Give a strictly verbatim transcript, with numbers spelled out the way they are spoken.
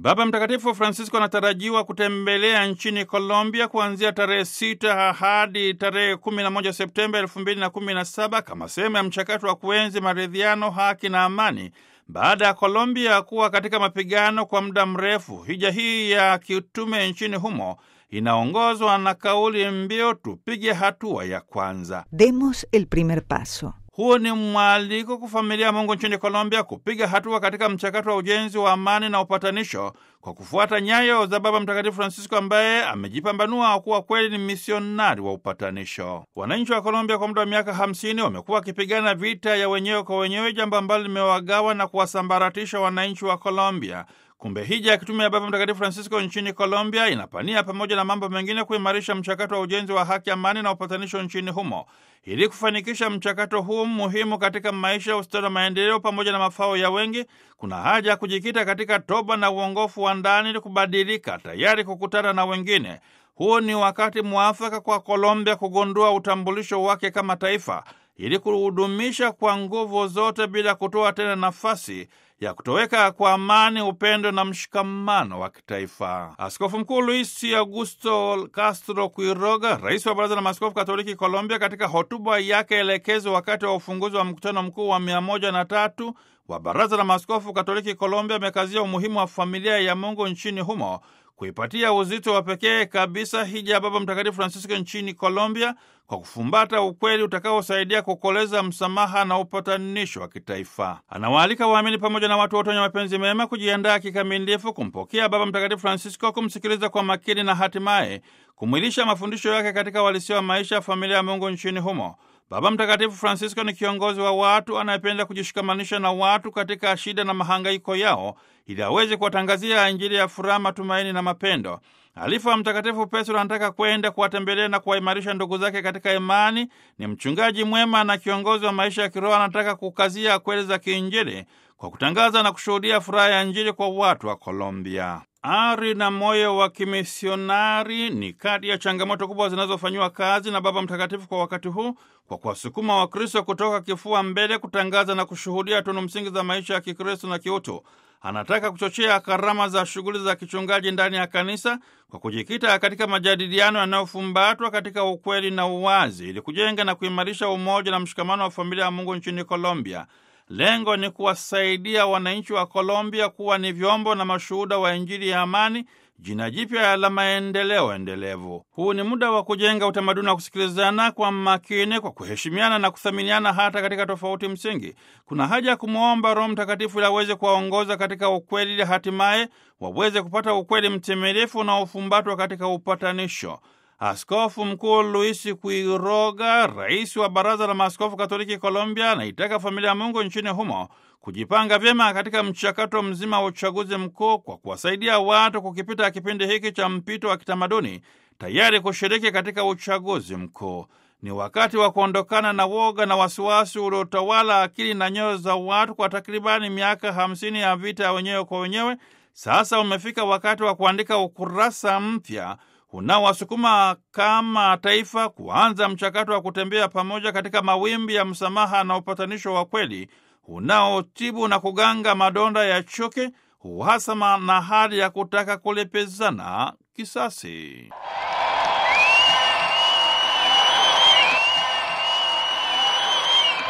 Baba Mtakatifu Francisco anatarajiwa kutembelea nchini Colombia kuanzia tarehe sita hadi tarehe kumi na moja Septemba elfu mbili na kumi na saba kama sehemu ya mchakato wa kuenzi maridhiano, haki na amani baada ya Colombia kuwa katika mapigano kwa muda mrefu. Hija hii ya kitume nchini humo inaongozwa na kauli mbiu tupige hatua ya kwanza. Demos el primer paso. Huo ni mwaliko kwa familia ya Mungu nchini Colombia kupiga hatua katika mchakato wa ujenzi wa amani na upatanisho kwa kufuata nyayo za Baba Mtakatifu Francisco ambaye amejipambanua kuwa kweli ni misionari wa upatanisho. Wananchi wa Colombia kwa muda wa miaka hamsini wamekuwa wakipigana vita ya wenyewe kwa wenyewe, jambo ambalo limewagawa na kuwasambaratisha wananchi wa Colombia. Kumbe hija ya kitume ya Baba Mtakatifu Francisco nchini Colombia inapania pamoja na mambo mengine kuimarisha mchakato wa ujenzi wa haki, amani na upatanisho nchini humo. Ili kufanikisha mchakato huu muhimu katika maisha, ustawi na maendeleo pamoja na mafao ya wengi, kuna haja ya kujikita katika toba na uongofu wa ndani ili kubadilika, tayari kukutana na wengine. Huu ni wakati mwafaka kwa Colombia kugundua utambulisho wake kama taifa ili kuhudumisha kwa nguvu zote bila kutoa tena nafasi ya kutoweka kwa amani, upendo na mshikamano wa kitaifa. Askofu Mkuu Luis Augusto Castro Quiroga, rais wa Baraza la Maaskofu Katoliki Colombia, katika hotuba yake elekezo wakati wa ufunguzi wa mkutano mkuu wa mia moja na tatu wa Baraza la Maaskofu Katoliki Colombia, amekazia umuhimu wa familia ya Mungu nchini humo kuipatia uzito wa pekee kabisa hija ya Baba Mtakatifu Francisco nchini Colombia kwa kufumbata ukweli utakaosaidia kukoleza msamaha na upatanisho wa kitaifa. Anawaalika waamini pamoja na watu wote wenye mapenzi mema kujiandaa kikamilifu kumpokea Baba Mtakatifu Francisco, kumsikiliza kwa makini na hatimaye kumwilisha mafundisho yake katika uhalisia wa maisha ya familia ya Mungu nchini humo. Baba Mtakatifu Francisco ni kiongozi wa watu anayependa kujishikamanisha na watu katika shida na mahangaiko yao ili aweze kuwatangazia Injili ya furaha, matumaini na mapendo. Alifa wa Mtakatifu Petro anataka kwenda kuwatembelea na kuwaimarisha ndugu zake katika imani. Ni mchungaji mwema na kiongozi wa maisha ya kiroho, anataka kukazia kweli za kiinjili kwa kutangaza na kushuhudia furaha ya Injili kwa watu wa Colombia. Ari na moyo wa kimisionari ni kati ya changamoto kubwa zinazofanyiwa kazi na Baba Mtakatifu kwa wakati huu, kwa kuwasukuma Wakristo kutoka kifua mbele kutangaza na kushuhudia tunu msingi za maisha ya Kikristo na kiutu. Anataka kuchochea karama za shughuli za kichungaji ndani ya kanisa kwa kujikita katika majadiliano yanayofumbatwa katika ukweli na uwazi ili kujenga na kuimarisha umoja na mshikamano wa familia ya Mungu nchini Colombia. Lengo ni kuwasaidia wananchi wa Colombia kuwa ni vyombo na mashuhuda wa Injili ya amani, jina jipya la maendeleo endelevu. Huu ni muda wa kujenga utamaduni wa kusikilizana kwa makini, kwa kuheshimiana na kuthaminiana hata katika tofauti msingi. Kuna haja ya kumwomba Roho Mtakatifu ili aweze kuwaongoza katika ukweli ili hatimaye waweze kupata ukweli mtimilifu na ufumbatwa katika upatanisho. Askofu Mkuu Luis Quiroga, rais wa Baraza la Maaskofu Katoliki Colombia, anaitaka familia ya Mungu nchini humo kujipanga vyema katika mchakato mzima wa uchaguzi mkuu kwa kuwasaidia watu kukipita kipindi hiki cha mpito wa kitamaduni, tayari kushiriki katika uchaguzi mkuu. Ni wakati wa kuondokana na woga na wasiwasi uliotawala akili na nyoyo za watu kwa takribani miaka hamsini ya vita ya wenyewe kwa wenyewe. Sasa umefika wakati wa kuandika ukurasa mpya unaowasukuma kama taifa kuanza mchakato wa kutembea pamoja katika mawimbi ya msamaha na upatanisho wa kweli unaotibu na kuganga madonda ya chuki, uhasama na hali ya kutaka kulipizana kisasi.